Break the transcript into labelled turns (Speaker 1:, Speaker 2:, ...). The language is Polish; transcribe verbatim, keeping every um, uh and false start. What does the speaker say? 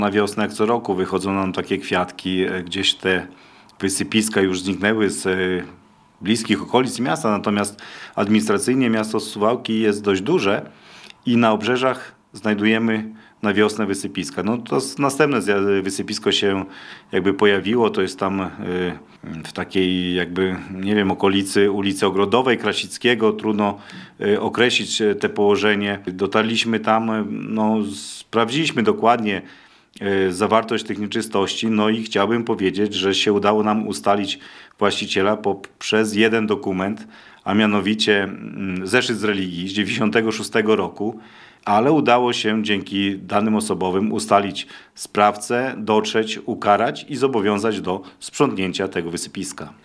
Speaker 1: Na wiosnę jak co roku wychodzą nam takie kwiatki, e, gdzieś te wysypiska już zniknęły z e, bliskich okolic miasta, natomiast administracyjnie miasto Suwałki jest dość duże i na obrzeżach znajdujemy na wiosnę wysypiska. No to s- następne zja- wysypisko się jakby pojawiło, to jest tam e, w takiej jakby, nie wiem, okolicy ulicy Ogrodowej, Krasickiego, trudno e, określić e, te położenie. Dotarliśmy tam, e, no sprawdziliśmy dokładnie e, zawartość tych nieczystości, no i chciałbym powiedzieć, że się udało nam ustalić właściciela poprzez jeden dokument, a mianowicie mm, zeszyt z religii z dziewięćdziesiątego szóstego roku, ale udało się dzięki danym osobowym ustalić sprawcę, dotrzeć, ukarać i zobowiązać do sprzątnięcia tego wysypiska.